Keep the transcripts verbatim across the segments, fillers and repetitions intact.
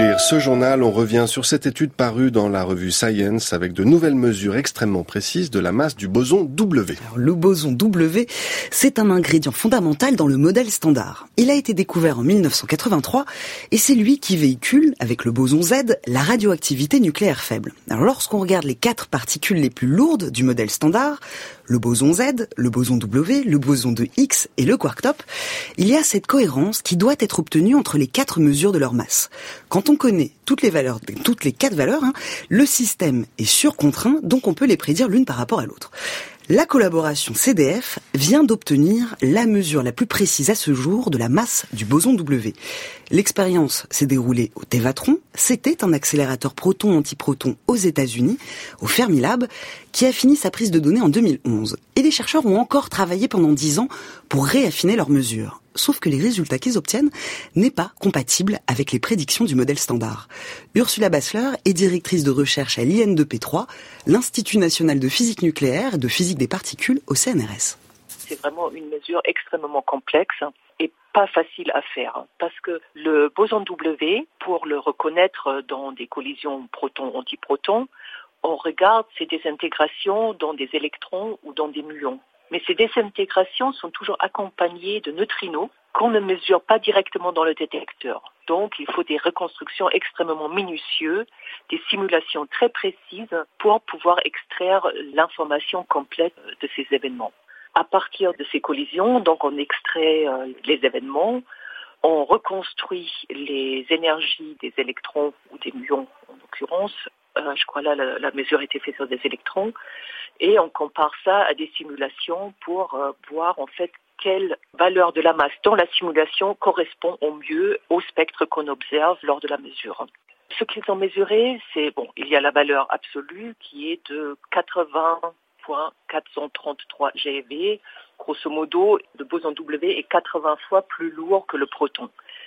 ouvrir ce journal, on revient sur cette étude parue dans la revue Science avec de nouvelles mesures extrêmement précises de la masse du boson W. Alors, le boson W, c'est un ingrédient fondamental dans le modèle standard. Il a été découvert en mille neuf cent quatre-vingt-trois et c'est lui qui véhicule, avec le boson Z, la radioactivité nucléaire faible. Alors lorsqu'on regarde les quatre particules les plus lourdes du modèle standard, le boson Z, le boson W, le boson de Higgs et le quark top, il y a cette cohérence qui doit être obtenue entre les quatre mesures de leur masse. Quand on connaît toutes les valeurs, toutes les quatre valeurs, hein, le système est surcontreint, donc on peut les prédire l'une par rapport à l'autre. La collaboration C D F vient d'obtenir la mesure la plus précise à ce jour de la masse du boson W. L'expérience s'est déroulée au Tevatron. C'était un accélérateur proton-antiproton aux États-Unis, au Fermilab, qui a fini sa prise de données en deux mille onze. Et les chercheurs ont encore travaillé pendant dix ans pour réaffiner leurs mesures. Sauf que les résultats qu'ils obtiennent n'est pas compatible avec les prédictions du modèle standard. Ursula Bassler est directrice de recherche à l'I N deux P trois, l'Institut national de physique nucléaire et de physique des particules au C N R S. C'est vraiment une mesure extrêmement complexe et pas facile à faire parce que le boson W, pour le reconnaître dans des collisions proton-antiproton, on regarde ses désintégrations dans des électrons ou dans des muons. Mais ces désintégrations sont toujours accompagnées de neutrinos qu'on ne mesure pas directement dans le détecteur. Donc, il faut des reconstructions extrêmement minutieuses, des simulations très précises pour pouvoir extraire l'information complète de ces événements. À partir de ces collisions, donc on extrait euh, les événements, on reconstruit les énergies des électrons ou des muons en l'occurrence. Euh, je crois là la, la mesure a été faite sur des électrons et on compare ça à des simulations pour euh, voir en fait quelle valeur de la masse dans la simulation correspond au mieux au spectre qu'on observe lors de la mesure. Ce qu'ils ont mesuré, c'est bon, il y a la valeur absolue qui est de quatre-vingts virgule quatre cent trente-trois GeV. Grosso modo, le boson W est quatre-vingts fois plus lourd que le proton.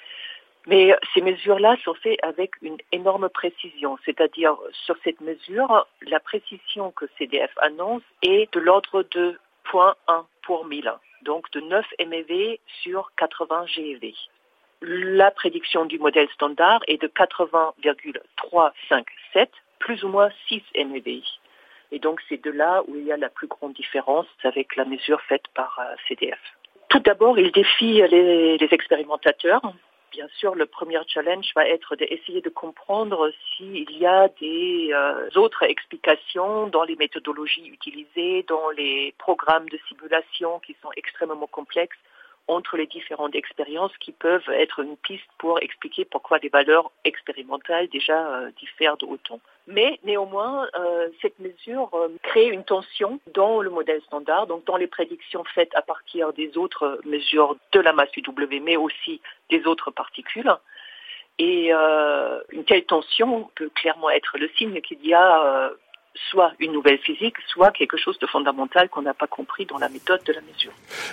Mais ces mesures-là sont faites avec une énorme précision, c'est-à-dire sur cette mesure, la précision que C D F annonce est de l'ordre de zéro virgule un pour mille, donc de neuf MeV sur quatre-vingts GeV. La prédiction du modèle standard est de quatre-vingts virgule trois cent cinquante-sept, plus ou moins six MeV. Et donc c'est de là où il y a la plus grande différence avec la mesure faite par C D F. Tout d'abord, il défie les, les expérimentateurs. Bien sûr, le premier challenge va être d'essayer de comprendre s'il y a des euh, autres explications dans les méthodologies utilisées, dans les programmes de simulation qui sont extrêmement complexes entre les différentes expériences qui peuvent être une piste pour expliquer pourquoi les valeurs expérimentales déjà euh, diffèrent d'autant. Mais néanmoins, euh, cette mesure euh, crée une tension dans le modèle standard, donc dans les prédictions faites à partir des autres mesures de la masse du W, mais aussi des autres particules. Et euh, une telle tension peut clairement être le signe qu'il y a euh, soit une nouvelle physique, soit quelque chose de fondamental qu'on n'a pas compris dans la méthode de la mesure.